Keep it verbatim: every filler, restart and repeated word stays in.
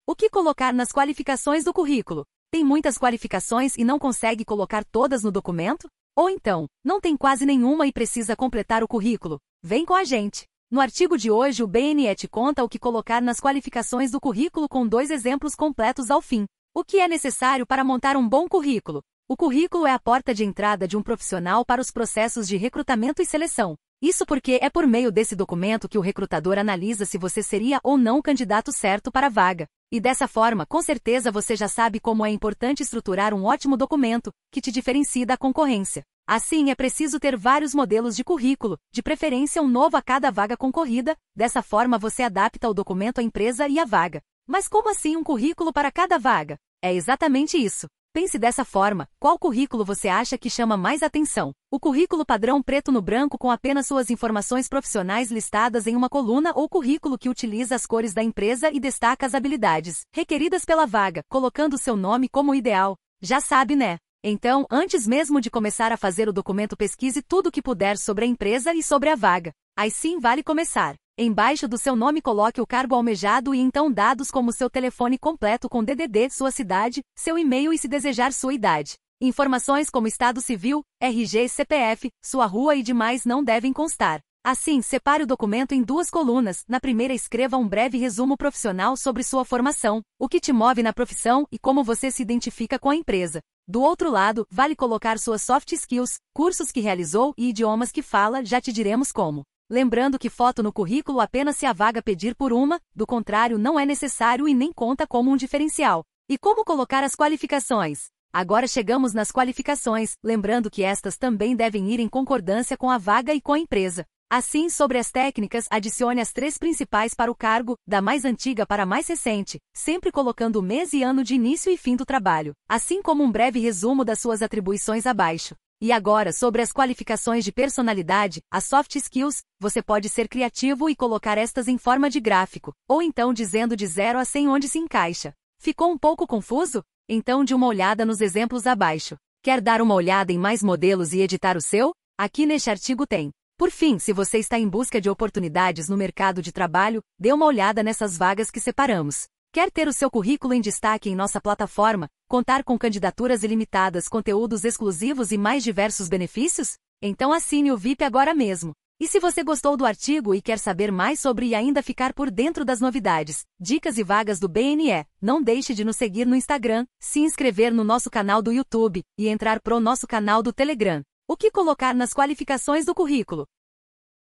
O que colocar nas qualificações do currículo? Tem muitas qualificações e não consegue colocar todas no documento? Ou então, não tem quase nenhuma e precisa completar o currículo? Vem com a gente! No artigo de hoje o B N E te conta o que colocar nas qualificações do currículo com dois exemplos completos ao fim. O que é necessário para montar um bom currículo? O currículo é a porta de entrada de um profissional para os processos de recrutamento e seleção. Isso porque é por meio desse documento que o recrutador analisa se você seria ou não o candidato certo para a vaga. E dessa forma, com certeza você já sabe como é importante estruturar um ótimo documento, que te diferencie da concorrência. Assim, é preciso ter vários modelos de currículo, de preferência um novo a cada vaga concorrida, dessa forma você adapta o documento à empresa e à vaga. Mas como assim um currículo para cada vaga? É exatamente isso. Pense dessa forma, qual currículo você acha que chama mais atenção? O currículo padrão preto no branco com apenas suas informações profissionais listadas em uma coluna ou currículo que utiliza as cores da empresa e destaca as habilidades requeridas pela vaga, colocando seu nome como ideal? Já sabe, né? Então, antes mesmo de começar a fazer o documento, pesquise tudo o que puder sobre a empresa e sobre a vaga. Aí sim vale começar. Embaixo do seu nome coloque o cargo almejado e então dados como seu telefone completo com D D D, sua cidade, seu e-mail e se desejar sua idade. Informações como estado civil, R G, C P F, sua rua e demais não devem constar. Assim, separe o documento em duas colunas. Na primeira escreva um breve resumo profissional sobre sua formação, o que te move na profissão e como você se identifica com a empresa. Do outro lado, vale colocar suas soft skills, cursos que realizou e idiomas que fala, já te diremos como. Lembrando que foto no currículo apenas se a vaga pedir por uma, do contrário não é necessário e nem conta como um diferencial. E como colocar as qualificações? Agora chegamos nas qualificações, lembrando que estas também devem ir em concordância com a vaga e com a empresa. Assim, sobre as técnicas, adicione as três principais para o cargo, da mais antiga para a mais recente, sempre colocando o mês e ano de início e fim do trabalho, assim como um breve resumo das suas atribuições abaixo. E agora, sobre as qualificações de personalidade, as soft skills, você pode ser criativo e colocar estas em forma de gráfico, ou então dizendo de zero a cem onde se encaixa. Ficou um pouco confuso? Então dê uma olhada nos exemplos abaixo. Quer dar uma olhada em mais modelos e editar o seu? Aqui neste artigo tem. Por fim, se você está em busca de oportunidades no mercado de trabalho, dê uma olhada nessas vagas que separamos. Quer ter o seu currículo em destaque em nossa plataforma, contar com candidaturas ilimitadas, conteúdos exclusivos e mais diversos benefícios? Então assine o V I P agora mesmo. E se você gostou do artigo e quer saber mais sobre e ainda ficar por dentro das novidades, dicas e vagas do B N E, não deixe de nos seguir no Instagram, se inscrever no nosso canal do YouTube e entrar pro nosso canal do Telegram. O que colocar nas qualificações do currículo?